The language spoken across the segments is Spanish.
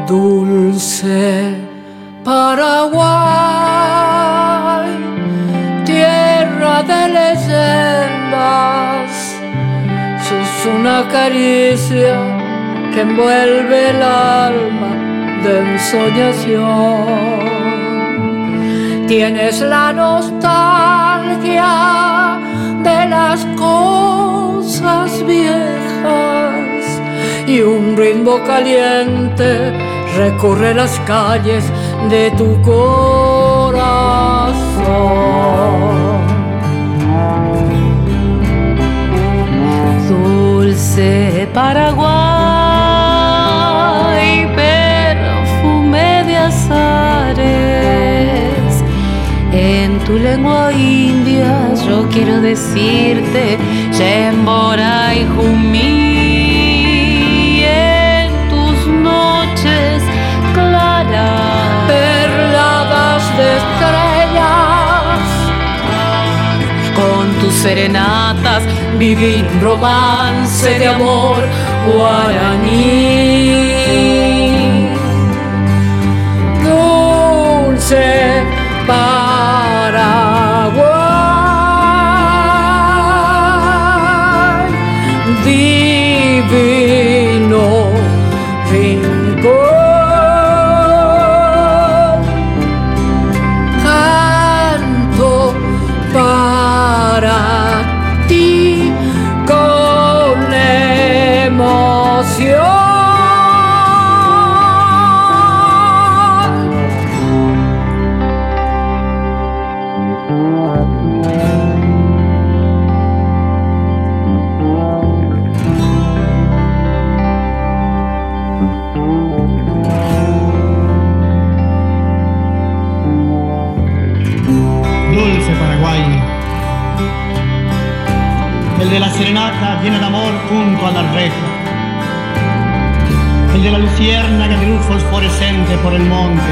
Dulce Paraguay, tierra de leyendas, sos una caricia que envuelve el alma de ensoñación. Tienes la nostalgia de las cosas viejas y un ritmo caliente recorre las calles de tu corazón. Dulce Paraguay, perfume de azares, en tu lengua india yo quiero decirte Yembora y Jumí. Perladas de estrellas, con tus serenatas viví un romance de amor guaraní. Dulce Paraguay, divino rincón. El de la serenata llena de amor junto a la reja, el de la luciérnaga de luz fosforescente por el monte,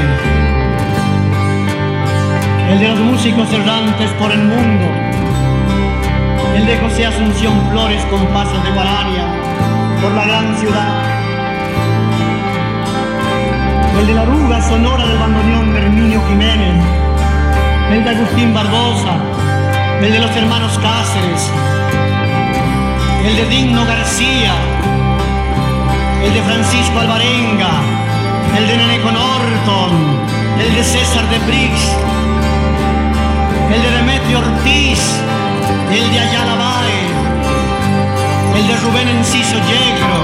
el de los músicos errantes por el mundo, el de José Asunción Flores con pasos de guarania por la gran ciudad, el de la arruga sonora del bandoneón de Herminio Jiménez, el de Agustín Barbosa, el de los hermanos Cáceres, el de Digno García, el de Francisco Alvarenga, el de Neneco Norton, el de César de Brix, el de Demetrio Ortiz, el de Ayala Bae, el de Rubén Enciso Yegro,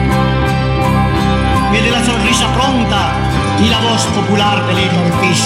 el de la sonrisa pronta y la voz popular de Lito Ortiz.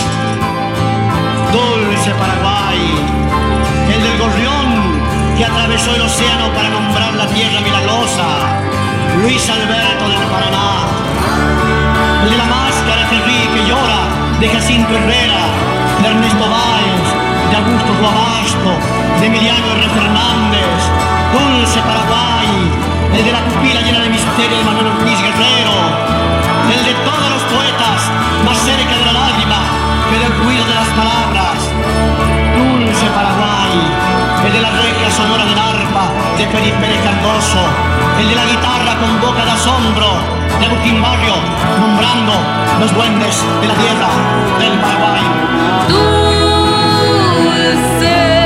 Dulce Paraguay, el del gorrión que atravesó el océano para nombrar la tierra milagrosa, Luis Alberto del Paraná, el de la máscara que ríe y que llora, de Jacinto Herrera, de Ernesto Báez, de Augusto Guabasto, de Emiliano R. Fernández. Dulce Paraguay, el de la pupila llena de misterio de Manuel Ortiz Guerrero, el de todos los poetas más cerca de la lágrima que del ruido de las palabras. Dulce Paraguay, el de la regia sonora del arpa de Felipe Pérez Cardoso, el de la guitarra con boca de asombro de Agustín Barrio, nombrando los duendes de la tierra del Paraguay. Dulce